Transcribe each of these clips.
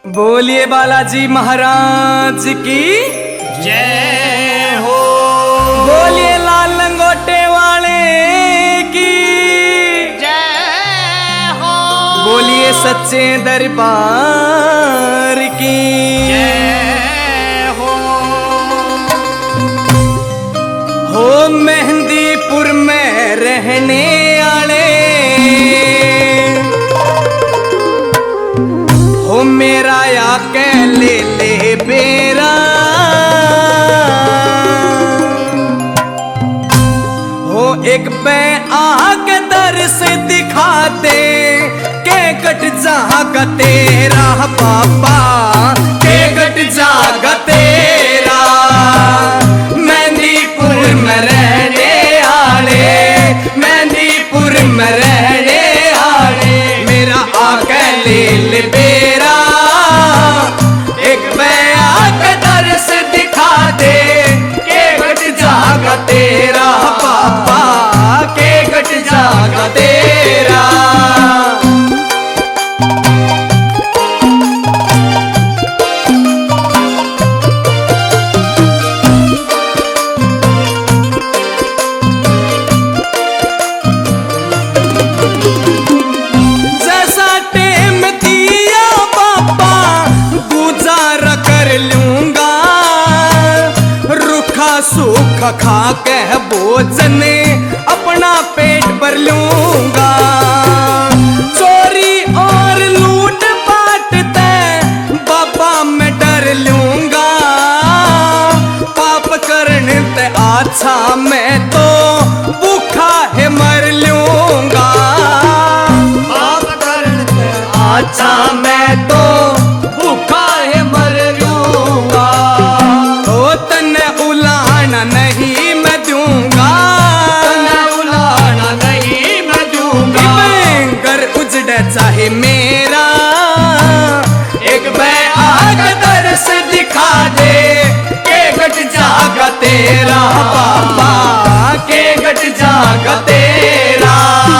बोलिए बालाजी महाराज की जय हो। बोलिए लाल लंगोटे वाले की जय हो। बोलिए सच्चे दरबार की जय हो मेहंदीपुर में रहने वाले हो मेरा या के ले बेरा हो एक पे आके दर्श दिखाते के कट जागा तेरा पापा के कट जागा तेरा मेहंदीपुर में रहने आले मेहंदीपुर में रहने आले मेरा आके ले बेरा एक बया के दर्श दिखा दे के गट जागा तेरा पापा के गट जागा तेरा सूखा खा के भोजन अपना पेट भर लूंगा चोरी और लूट पाटते बाबा मैं डर लूंगा पाप करने ते अच्छा मैं तो भूखा है मर लूंगा पाप करने ते अच्छा मैं तो भूखा है मर लूंगा तो तन्ने उलाना नहीं मैं दूंगा उलाना नहीं मैं दूंगा घर उजड़े चाहे मेरा एक मैं आग दर्श दिखा दे के गट जागा तेरा पापा के गट जागा तेरा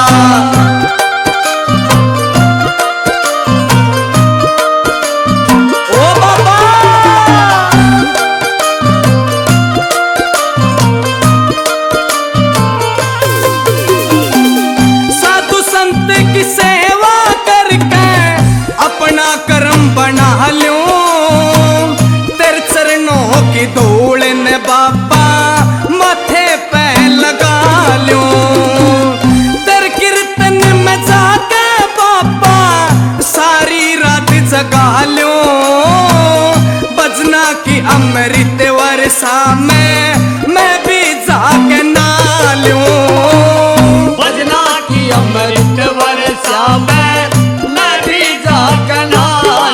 बना लूं तेरे चरणों की धूल ने बाबा माथे पे लगा लूं तेरे कीर्तन में जाके बाबा सारी रात जगा लूं बजना की अमृत वर्षा में मैं भी जाके ना लूं बजना की अमृत वर्षा में मैं भी जाके ना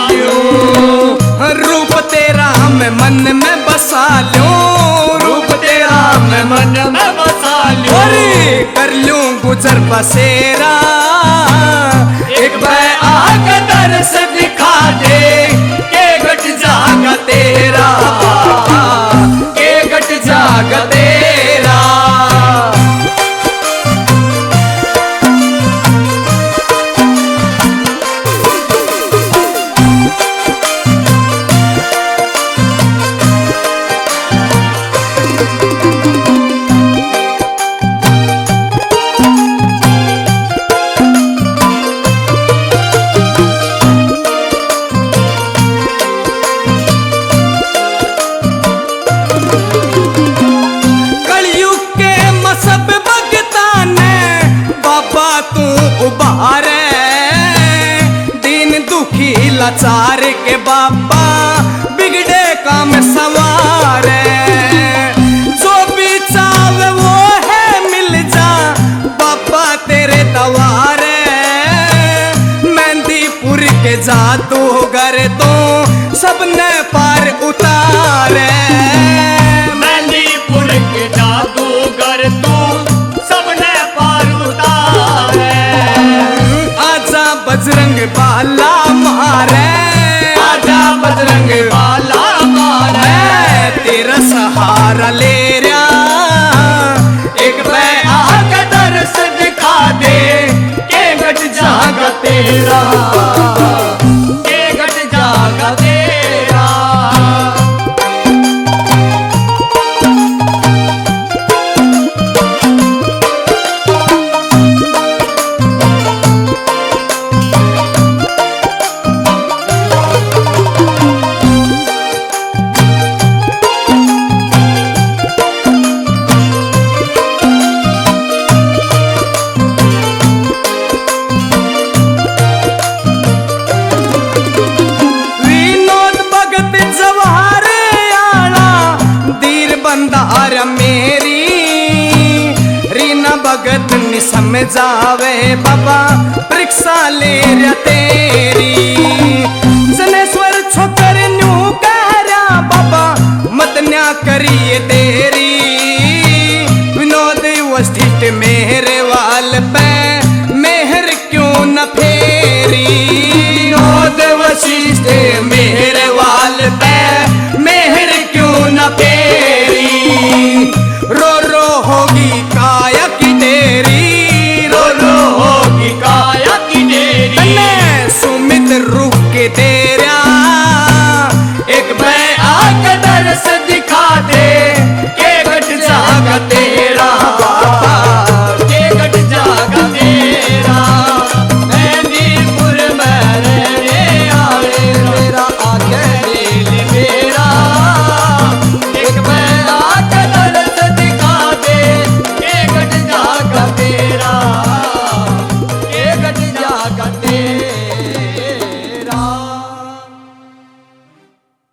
रूप तेरा मैं मन में बसा लूं रूप तेरा मैं मन में बसा लूं कर लूं गुजर बसेरा एक बार आके दर्श दिखा दे के गट जागा तेरा के गट जागा तेरा लाचार के बाबा बिगड़े काम सवारे जो भी चावे वो है मिल जा बाबा तेरे दवारे मेहंदीपुर के जादूगर तो सबने पार उतारे मेहंदीपुर के जादूगर तो सबने पार उतारे आजा बजरंग बाला मारे आजा बजरंग बाला मारे तेरा सहारा ले रहा एक मैं आके दर्श दिखा दे के गट जागा तेरा के गट जागा में जावे बाबा परीक्षा ले रहा तेरी। जनेश्वर छोकर न्यू कह रहा बाबा मत न्या करिए